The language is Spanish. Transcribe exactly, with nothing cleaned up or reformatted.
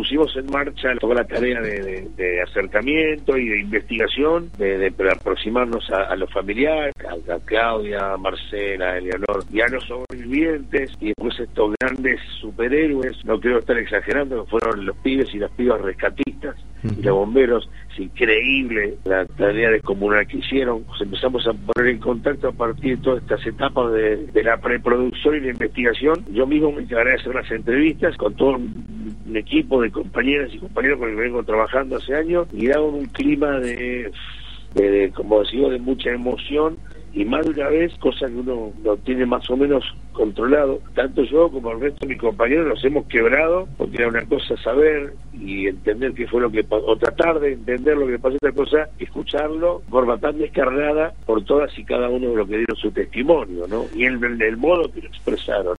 pusimos en marcha toda la tarea de, de, de acercamiento y de investigación, de, de, de aproximarnos a, a los familiares, a, a Claudia, a Marcela, a Eleonor, y a los sobrevivientes, y después estos grandes superhéroes, no quiero estar exagerando, que fueron los pibes y las pibas rescatistas, uh-huh. y los bomberos. Es increíble la tarea descomunal que hicieron. Nos empezamos a poner en contacto a partir de todas estas etapas de, de la preproducción y la investigación. Yo mismo me encargaré de hacer las entrevistas con todo un equipo de compañeras y compañeros con el que vengo trabajando hace años, y daba un clima de, de, de como decía, de mucha emoción, y más de una vez, cosa que uno lo tiene más o menos controlado, tanto yo como el resto de mis compañeros nos hemos quebrado, porque era una cosa saber y entender qué fue lo que pasó, o tratar de entender lo que pasó, otra cosa, escucharlo de forma tan descarnada por todas y cada uno de los que dieron su testimonio, ¿no? Y el, el, el modo que lo expresaron.